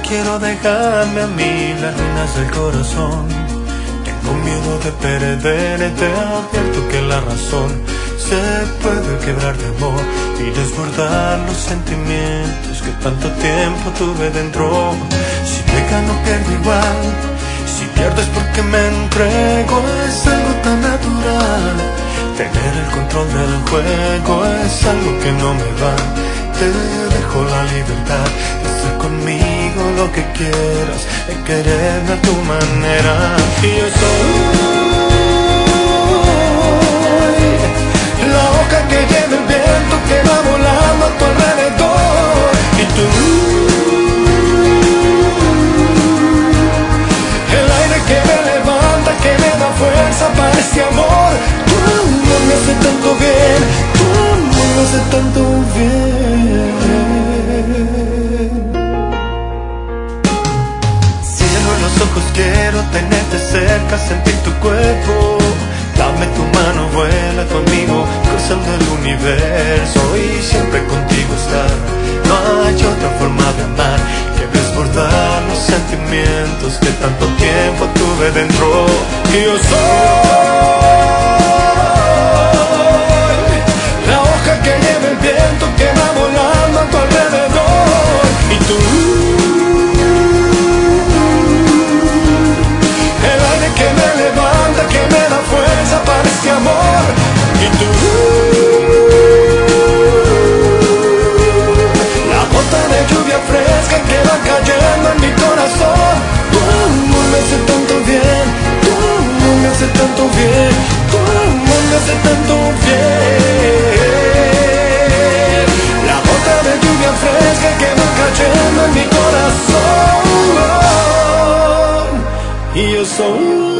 quiero dejarme a mí las ruinas del corazón. Tengo miedo de perderte, advierto que la razón se puede quebrar de amor y desbordar los sentimientos que tanto tiempo tuve dentro. Si me gano pierdo igual, si pierdo es porque me entrego, es algo tan natural. Tener el control del juego es algo que no me va. Te dejo la libertad de hacer conmigo lo que quieras, de quererme a tu manera. Y yo soy la hoja que lleva el viento, que va volando a tu alrededor. Y tú, el aire que me levanta, que me da fuerza para este amor. Tu amor me hace tanto bien, tu amor me hace tanto bien. Cierro los ojos, quiero tenerte cerca, sentir tu cuerpo. Dame tu mano, vuela conmigo, cruzando el universo y siempre contigo estar. No hay otra forma de amar que desbordar los sentimientos que tanto tiempo tuve dentro. Y yo soy la hoja que lleva el viento, que va volando a tu alrededor. Y tú, el aire que me levanta, que me da fuerza para este amor. Y tú, la gota de lluvia fresca que va cayendo en mi corazón. Tu amor me hace tanto bien, tu amor me hace tanto bien, tu amor me hace tanto bien. La gota de lluvia fresca que va cayendo en mi corazón. Y yo soy